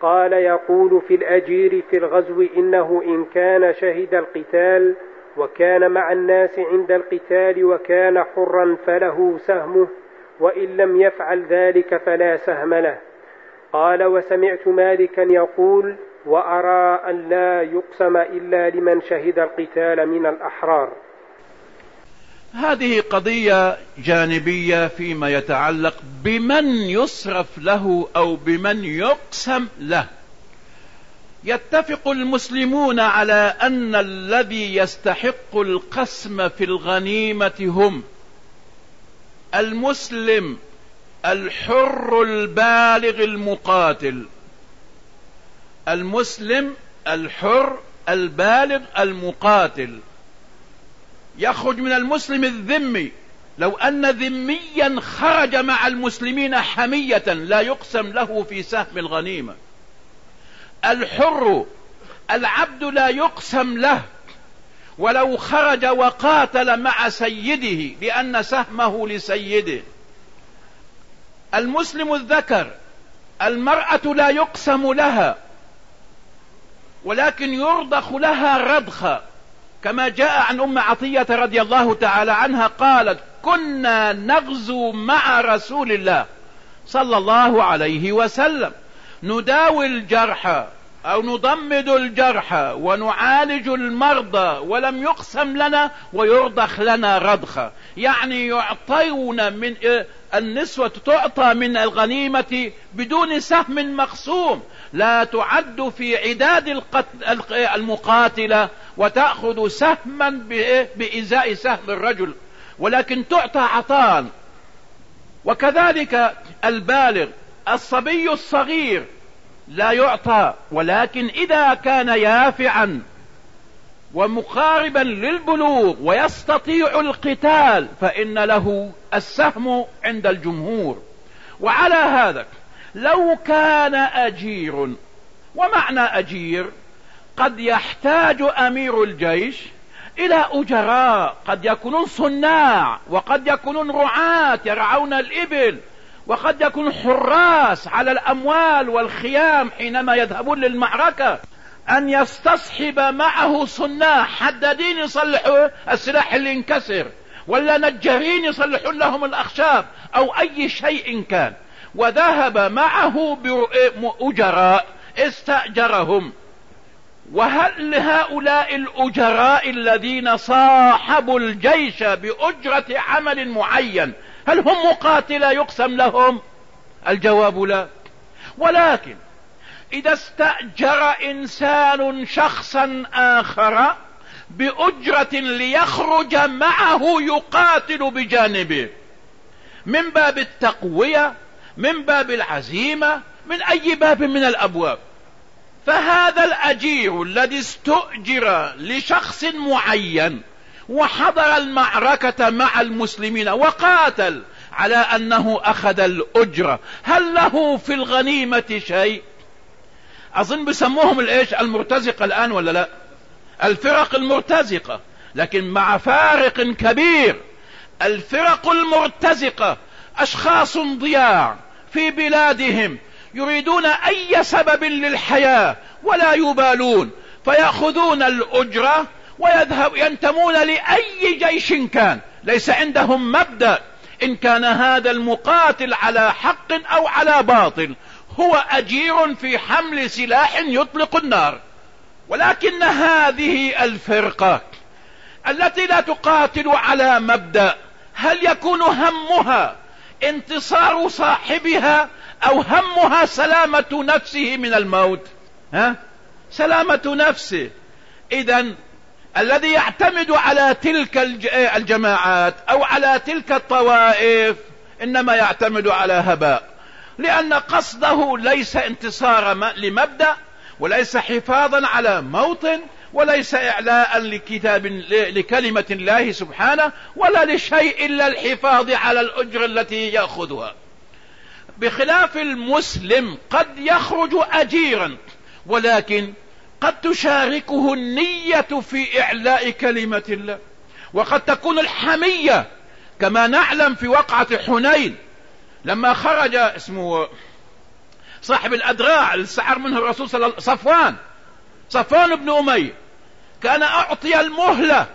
قال: يقول في الأجير في الغزو إنه إن كان شهد القتال وكان مع الناس عند القتال وكان حرا فله سهمه، وإن لم يفعل ذلك فلا سهم له. قال: وسمعت مالكا يقول: وأرى أن لا يقسم إلا لمن شهد القتال من الأحرار. هذه قضية جانبية فيما يتعلق بمن يصرف له أو بمن يقسم له. يتفق المسلمون على أن الذي يستحق القسم في الغنيمة هم المسلم الحر البالغ المقاتل، المسلم الحر البالغ المقاتل. يخرج من المسلم الذمي، لو أن ذميا خرج مع المسلمين حمية لا يقسم له في سهم الغنيمة. الحر العبد لا يقسم له ولو خرج وقاتل مع سيده لأن سهمه لسيده. المسلم الذكر المرأة لا يقسم لها ولكن يرضخ لها رضخا، كما جاء عن أم عطية رضي الله تعالى عنها قالت: كنا نغزو مع رسول الله صلى الله عليه وسلم، نداوي الجرحى أو نضمد الجرحى ونعالج المرضى ولم يقسم لنا ويرضخ لنا رضخا، يعني يعطون من النسوة تعطى من الغنيمة بدون سهم مقسوم، لا تعد في عداد المقاتلة وتأخذ سهما بإزاء سهم الرجل، ولكن تعطى عطاء. وكذلك البالغ الصبي الصغير لا يعطى، ولكن إذا كان يافعا ومقاربا للبلوغ ويستطيع القتال فإن له السهم عند الجمهور. وعلى هذا لو كان أجير، ومعنى أجير قد يحتاج أمير الجيش إلى أجراء، قد يكونون صناع وقد يكونون رعاة يرعون الإبل وقد يكون حراس على الأموال والخيام حينما يذهبون للمعركة، أن يستصحب معه صناع حدادين يصلحوا السلاح اللي انكسر، ولا نجارين يصلحون لهم الأخشاب أو أي شيء كان، وذهب معه بأجراء استأجرهم. وهل هؤلاء الأجراء الذين صاحبوا الجيش بأجرة عمل معين هل هم مقاتلة يقسم لهم؟ الجواب لا. ولكن إذا استأجر إنسان شخصا آخر بأجرة ليخرج معه يقاتل بجانبه من باب التقوية، من باب العزيمة، من أي باب من الأبواب، فهذا الأجير الذي استؤجر لشخص معين وحضر المعركة مع المسلمين وقاتل على أنه أخذ الأجرة، هل له في الغنيمة شيء؟ أظن بسموهم المرتزقة الآن ولا لا؟ الفرق المرتزقة، لكن مع فارق كبير. الفرق المرتزقة أشخاص ضياع في بلادهم يريدون أي سبب للحياة ولا يبالون، فيأخذون الأجرة ويذهب ينتمون لأي جيش كان، ليس عندهم مبدأ إن كان هذا المقاتل على حق أو على باطل، هو أجير في حمل سلاح يطلق النار. ولكن هذه الفرقة التي لا تقاتل على مبدأ، هل يكون همها انتصار صاحبها أو همها سلامة نفسه من الموت؟ سلامة نفسه. إذن الذي يعتمد على تلك الجماعات أو على تلك الطوائف إنما يعتمد على هباء، لأن قصده ليس انتصار لمبدأ، وليس حفاظا على موطن، وليس إعلاء لكلمة الله سبحانه، ولا لشيء إلا الحفاظ على الأجر التي يأخذها. بخلاف المسلم قد يخرج أجيرا، ولكن قد تشاركه النية في إعلاء كلمة الله، وقد تكون الحمية كما نعلم في وقعة حنين لما خرج اسمه صاحب الأدراع اللي استعار منه الرسول صلى الله عليه وسلم، صفوان بن أمية، كان أعطي المهلة،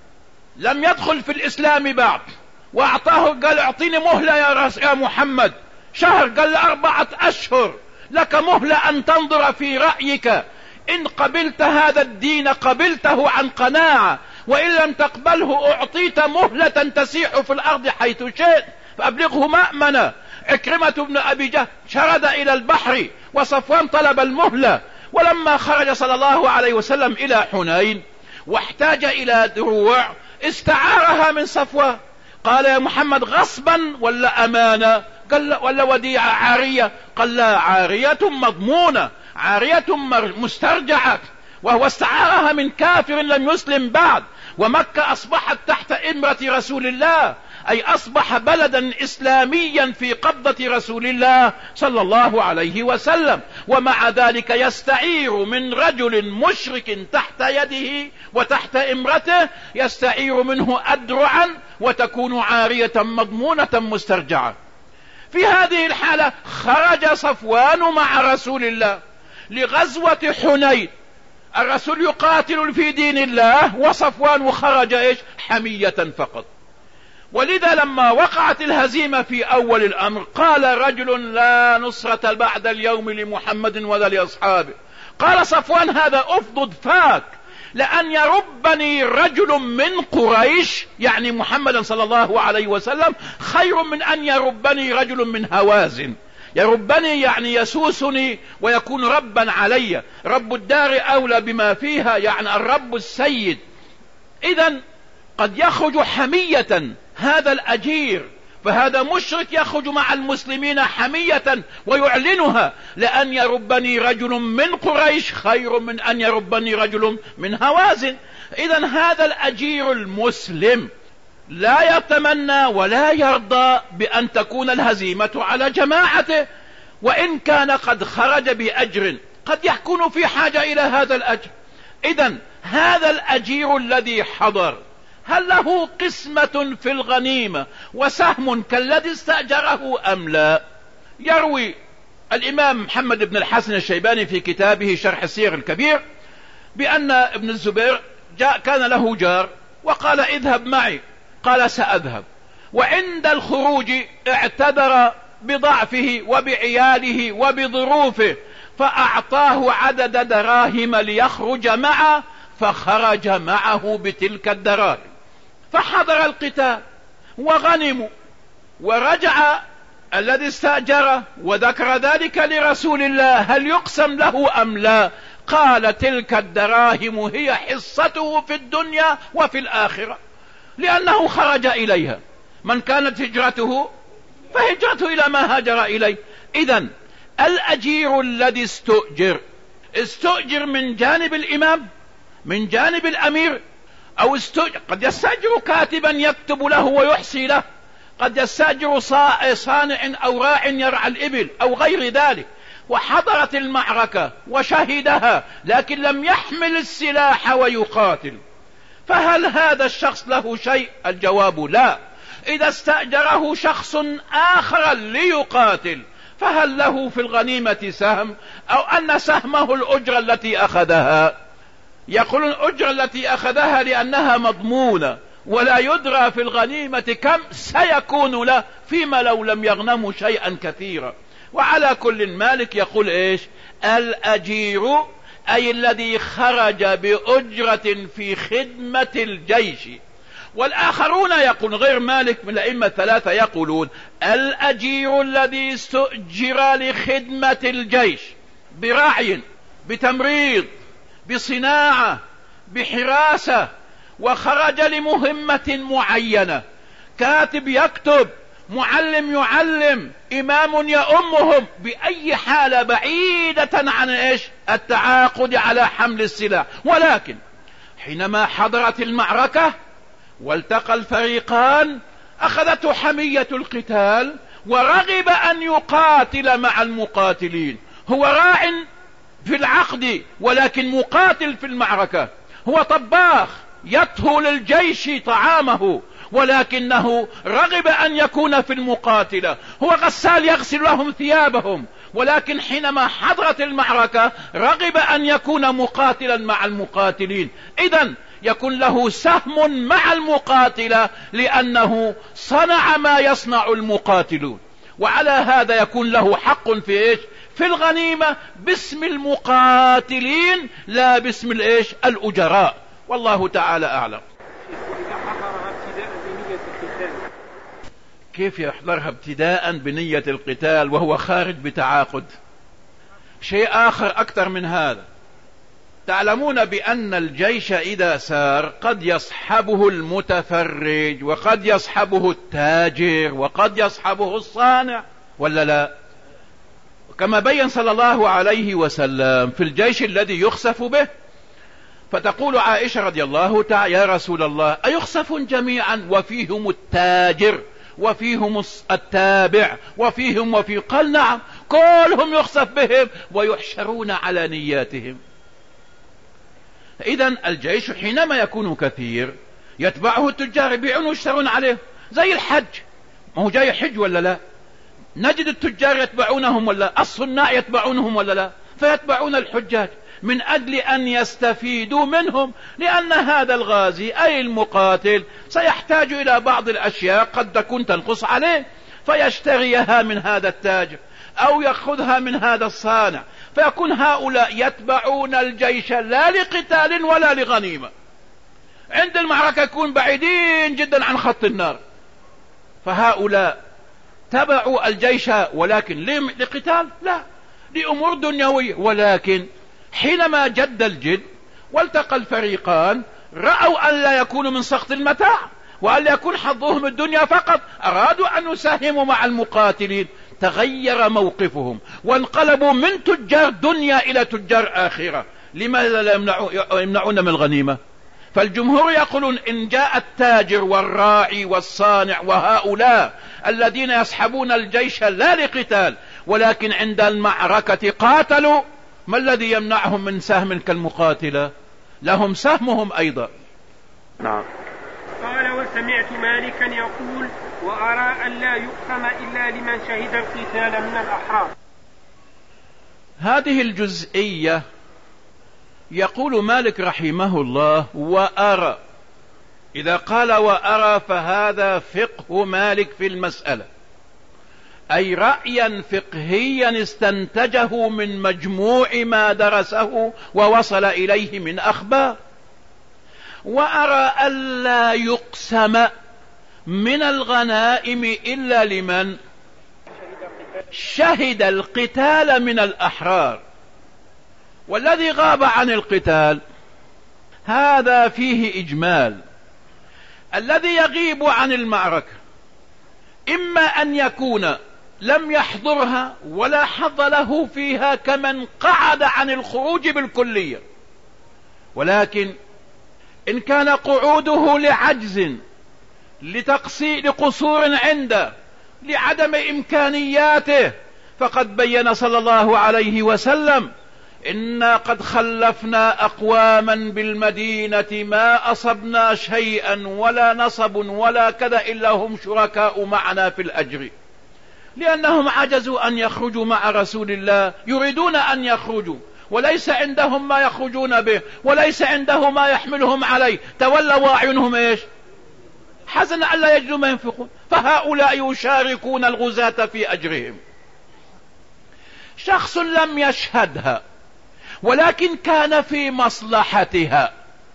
لم يدخل في الإسلام بعد، وأعطاه قال اعطيني مهلة يا محمد شهر، قال 4 أشهر لك مهلة أن تنظر في رأيك، إن قبلت هذا الدين قبلته عن قناعة، وإن لم تقبله أعطيت مهلة تسيح في الأرض حيث شئت فأبلغه مأمنا. عكرمة بن أبي جهل شرد إلى البحر وصفوان طلب المهلة، ولما خرج صلى الله عليه وسلم إلى حنين واحتاج إلى دروع استعارها من صفوان، قال يا محمد غصبا ولا أمانة؟ قال ولا وديعة عارية؟ قال لا، عارية مضمونة، عارية مسترجعة، وهو استعارها من كافر لم يسلم بعد، ومكة أصبحت تحت إمرة رسول الله، أي أصبح بلدا إسلاميا في قبضة رسول الله صلى الله عليه وسلم، ومع ذلك يستعير من رجل مشرك تحت يده وتحت إمرته، يستعير منه أدرعا وتكون عارية مضمونة مسترجعة. في هذه الحالة خرج صفوان مع رسول الله لغزوة حنين، الرسول يقاتل في دين الله وصفوان خرج إيش؟ حمية فقط. ولذا لما وقعت الهزيمة في أول الأمر قال رجل لا نصرة بعد اليوم لمحمد ولا لأصحابه، قال صفوان هذا أفضل فاك، لأن يربني رجل من قريش يعني محمد صلى الله عليه وسلم خير من أن يربني رجل من هوازن. يربني يعني يسوسني ويكون ربا علي، رب الدار أولى بما فيها، يعني الرب السيد. إذن قد يخرج حمية هذا الأجير، فهذا مشرك يخرج مع المسلمين حمية ويعلنها، لأن يربني رجل من قريش خير من أن يربني رجل من هوازن. إذن هذا الأجير المسلم لا يتمنى ولا يرضى بأن تكون الهزيمة على جماعته، وإن كان قد خرج بأجر قد يكون في حاجة إلى هذا الأجر. إذن هذا الأجير الذي حضر هل له قسمة في الغنيمة وسهم كالذي استأجره أم لا؟ يروي الإمام محمد بن الحسن الشيباني في كتابه شرح السير الكبير بأن ابن الزبير كان له جار وقال اذهب معي، قال سأذهب، وعند الخروج اعتذر بضعفه وبعياله وبظروفه، فأعطاه عدد دراهم ليخرج معه، فخرج معه بتلك الدراهم، فحضر القتال وغنموا، ورجع الذي استأجره وذكر ذلك لرسول الله هل يقسم له أم لا؟ قال تلك الدراهم هي حصته في الدنيا وفي الآخرة، لأنه خرج إليها. من كانت هجرته فهجرته إلى ما هاجر إليه. إذن الأجير الذي استؤجر من جانب الإمام، من جانب الأمير، أو قد يستأجر كاتبا يكتب له ويحصي له، قد يستأجر صانع أو راع يرعى الإبل أو غير ذلك، وحضرت المعركة وشهدها لكن لم يحمل السلاح ويقاتل، فهل هذا الشخص له شيء؟ الجواب لا. إذا استأجره شخص آخر ليقاتل فهل له في الغنيمة سهم، أو أن سهمه الأجرة التي أخذها؟ يقول الأجرة التي أخذها لأنها مضمونة، ولا يدرى في الغنيمة كم سيكون له فيما لو لم يغنموا شيئا كثيرا. وعلى كل مالك يقول إيش؟ الأجير أي الذي خرج بأجرة في خدمة الجيش. والآخرون يقول غير مالك من الأئمة الثلاثة يقولون الأجير الذي استؤجر لخدمة الجيش برعي بتمريض بصناعة بحراسة، وخرج لمهمة معينة، كاتب يكتب، معلم يعلم، إمام يؤمهم، بأي حالة بعيدة عن إيش؟ التعاقد على حمل السلاح. ولكن حينما حضرت المعركة والتقى الفريقان أخذته حمية القتال ورغب أن يقاتل مع المقاتلين. هو راع في العقد ولكن مقاتل في المعركة، هو طباخ يطهو للجيش طعامه ولكنه رغب أن يكون في المقاتلة، هو غسال يغسل لهم ثيابهم ولكن حينما حضرت المعركة رغب أن يكون مقاتلا مع المقاتلين، إذن يكون له سهم مع المقاتلة لأنه صنع ما يصنع المقاتلون، وعلى هذا يكون له حق في إيش؟ في الغنيمة باسم المقاتلين لا باسم الإيش؟ الأجراء. والله تعالى أعلم. كيف يحضرها ابتداء بنية القتال وهو خارج بتعاقد؟ شيء آخر أكثر من هذا، تعلمون بأن الجيش إذا سار قد يصحبه المتفرج وقد يصحبه التاجر وقد يصحبه الصانع، ولا لا؟ كما بين صلى الله عليه وسلم في الجيش الذي يخسف به، فتقول عائشة رضي الله تعالى: يا رسول الله أيخسف جميعا وفيهم التاجر وفيهم التابع وفيهم قال: نعم، كلهم يخسف بهم ويحشرون على نياتهم. إذن الجيش حينما يكون كثير يتبعه التجار، يبيعون ويشترون عليه، زي الحج، ما هو جاي حج ولا لا؟ نجد التجار يتبعونهم ولا الصناع يتبعونهم ولا لا؟ فيتبعون الحجاج من أجل أن يستفيدوا منهم، لأن هذا الغازي أي المقاتل سيحتاج إلى بعض الأشياء قد تكون تنقص عليه، فيشتريها من هذا التاجر أو يأخذها من هذا الصانع، فيكون هؤلاء يتبعون الجيش لا لقتال ولا لغنيمة. عند المعركة يكون بعيدين جدا عن خط النار، فهؤلاء تبعوا الجيش ولكن لقتال؟ لا، لأمور دنيوية. ولكن حينما جد الجد والتقى الفريقان رأوا أن لا يكونوا من سخط المتاع وأن لا يكون حظهم الدنيا فقط، أرادوا أن يساهموا مع المقاتلين، تغير موقفهم وانقلبوا من تجار دنيا إلى تجار آخرة. لماذا لا يمنعون من الغنيمة؟ فالجمهور يقولون إن جاء التاجر والراعي والصانع وهؤلاء الذين يصحبون الجيش لا لقتال ولكن عند المعركة قاتلوا، ما الذي يمنعهم من سهم كالمقاتلة؟ لهم سهمهم أيضا. نعم. قال: وسمعت مالكا يقول: وأرى أن لا يقسم إلا لمن شهد القتال من الأحرار. هذه الجزئية يقول مالك رحمه الله: وأرى. إذا قال وأرى فهذا فقه مالك في المسألة، أي رأيا فقهيا استنتجه من مجموع ما درسه ووصل إليه من أخبار. وأرى ألا يقسم من الغنائم إلا لمن شهد القتال من الأحرار. والذي غاب عن القتال هذا فيه إجمال. الذي يغيب عن المعركة إما أن يكون لم يحضرها ولا حظ له فيها كمن قعد عن الخروج بالكلية، ولكن إن كان قعوده لعجز لقصور عنده لعدم إمكانياته، فقد بين صلى الله عليه وسلم: إنا قد خلفنا أقواما بالمدينة ما أصبنا شيئا ولا نصب ولا كذا إلا هم شركاء معنا في الأجر، لأنهم عجزوا أن يخرجوا مع رسول الله، يريدون أن يخرجوا وليس عندهم ما يخرجون به وليس عنده ما يحملهم عليه، تولوا أعينهم إيش؟ حزن ألا يجدوا ما ينفقون، فهؤلاء يشاركون الغزاة في أجرهم. شخص لم يشهدها ولكن كان في مصلحتها،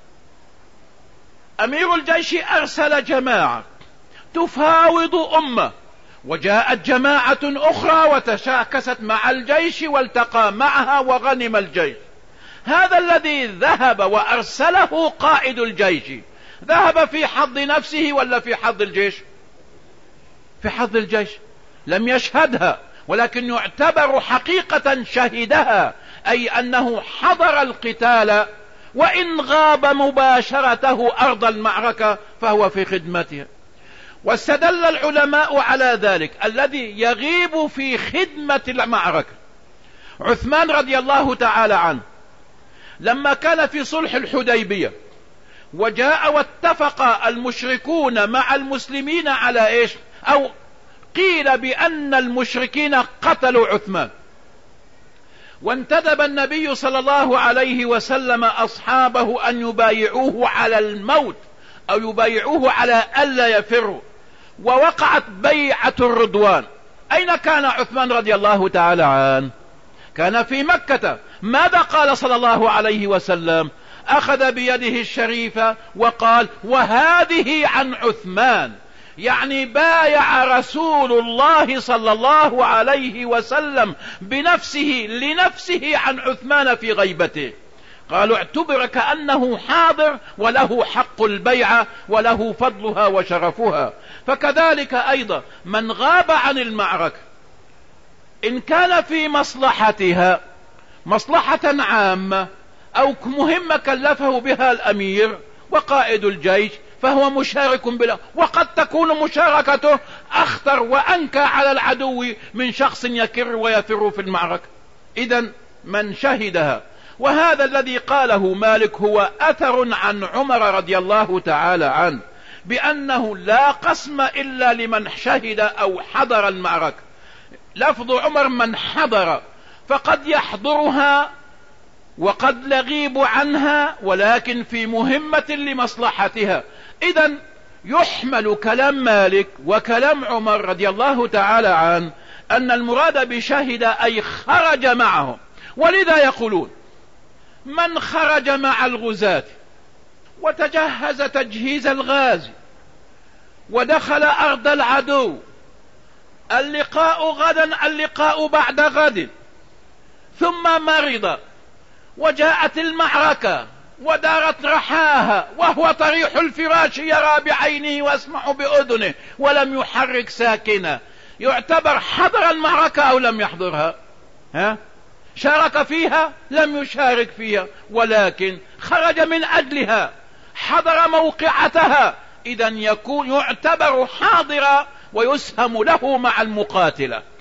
أمير الجيش أرسل جماعة تفاوض أمة، وجاءت جماعة أخرى وتشاكست مع الجيش والتقى معها وغنم الجيش. هذا الذي ذهب وأرسله قائد الجيش ذهب في حظ نفسه ولا في حظ الجيش؟ في حظ الجيش، لم يشهدها ولكن يعتبر حقيقة شهدها، أي أنه حضر القتال وإن غاب مباشرته أرض المعركة فهو في خدمتها. واستدل العلماء على ذلك الذي يغيب في خدمة المعركة. عثمان رضي الله تعالى عنه لما كان في صلح الحديبية وجاء واتفق المشركون مع المسلمين على ايش؟ او قيل بأن المشركين قتلوا عثمان، وانتدب النبي صلى الله عليه وسلم أصحابه أن يبايعوه على الموت أو يبايعوه على ألا يفروا، ووقعت بيعة الرضوان. أين كان عثمان رضي الله تعالى عنه؟ كان في مكة. ماذا قال صلى الله عليه وسلم؟ أخذ بيده الشريفة وقال: وهذه عن عثمان، يعني بايع رسول الله صلى الله عليه وسلم بنفسه لنفسه عن عثمان في غيبته. قالوا اعتبر كأنه حاضر وله حق البيعة وله فضلها وشرفها. فكذلك أيضا من غاب عن المعركة إن كان في مصلحتها مصلحة عامة أو مهمة كلفه بها الأمير وقائد الجيش فهو مشارك بلا، وقد تكون مشاركته أخطر وأنكى على العدو من شخص يكر ويفر في المعركة. إذن من شهدها، وهذا الذي قاله مالك هو أثر عن عمر رضي الله تعالى عنه بأنه لا قسم إلا لمن شهد أو حضر المعركة. لفظ عمر من حضر، فقد يحضرها وقد يغيب عنها ولكن في مهمة لمصلحتها. إذن يحمل كلام مالك وكلام عمر رضي الله تعالى عنه أن المراد بشهد أي خرج معهم. ولذا يقولون من خرج مع الغزاة وتجهز تجهيز الغازي ودخل أرض العدو، اللقاء غدا، اللقاء بعد غد، ثم مرض وجاءت المعركة ودارت رحاها وهو طريح الفراش يرى بعينه ويسمع بأذنه ولم يحرك ساكنة، يعتبر حضر المعركة أو لم يحضرها؟ شارك فيها؟ لم يشارك فيها، ولكن خرج من أجلها، حضر موقعتها. إذن يعتبر حاضرا ويسهم له مع المقاتلة.